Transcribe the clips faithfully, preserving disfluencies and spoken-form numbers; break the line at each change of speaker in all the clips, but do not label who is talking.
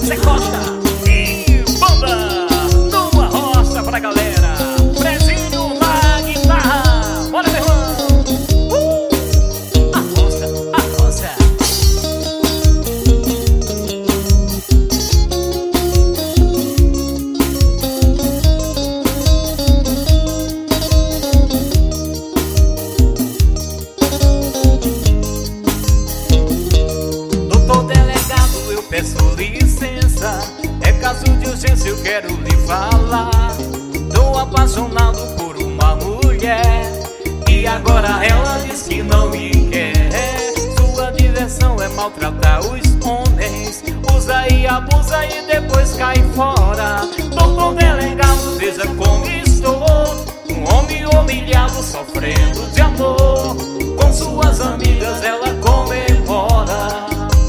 Zé Costa e banda numa roça pra galera. Prezinho na guitarra. Bora, meu irmão. Uh! A roça, a roça. Doutor delegado, eu peço licença, é caso de urgência, eu quero lhe falar. Tô apaixonado por uma mulher e agora ela diz que não me quer. Sua diversão é maltratar os homens, usa e abusa e depois cai fora. Doutor delegado, veja como estou, um homem humilhado sofrendo de amor. Com suas amigas ela comemora.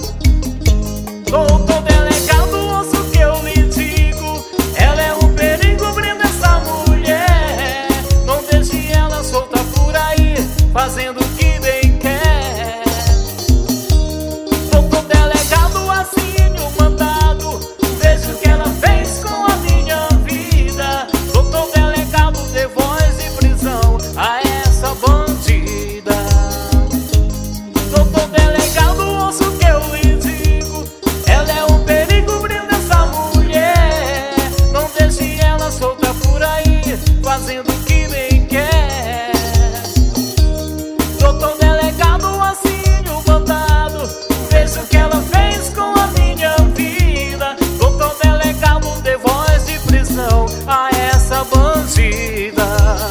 Doutor delegado, ouça o que eu lhe digo, ela é um perigo, prenda essa mulher. Não deixe ela solta por aí, fazendo o que bem quer. Doutor delegado, assine o mandado, veja o que ela fez com a minha vida. Doutor delegado, dê voz de prisão a essa bandida. Doutor delegado, ouça o que eu lhe digo, ela é um perigo, prenda essa mulher. Não deixe ela solta por aí, fazendo o que bem quer. Doutor delegado, assine o mandado, veja o que ela fez com a minha vida. Doutor delegado, dê voz de prisão a essa bandida.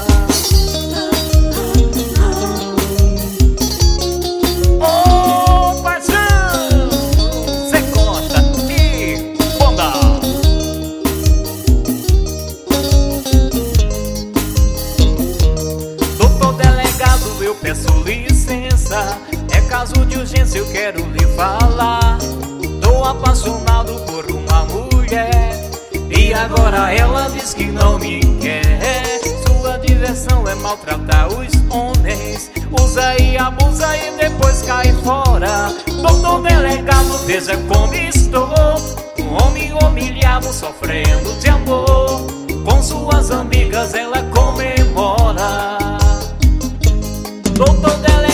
Ô, paixão, Zé Costa e banda. Doutor delegado, eu peço licença, é caso de urgência, eu quero lhe falar. Tô apaixonado por uma mulher e agora ela diz que não me quer. Sua diversão é maltratar os homens, usa e abusa e depois cai fora. Doutor delegado, veja como estou, um homem humilhado sofrendo de amor. Com suas amigas ela comemora. Doutor delegado,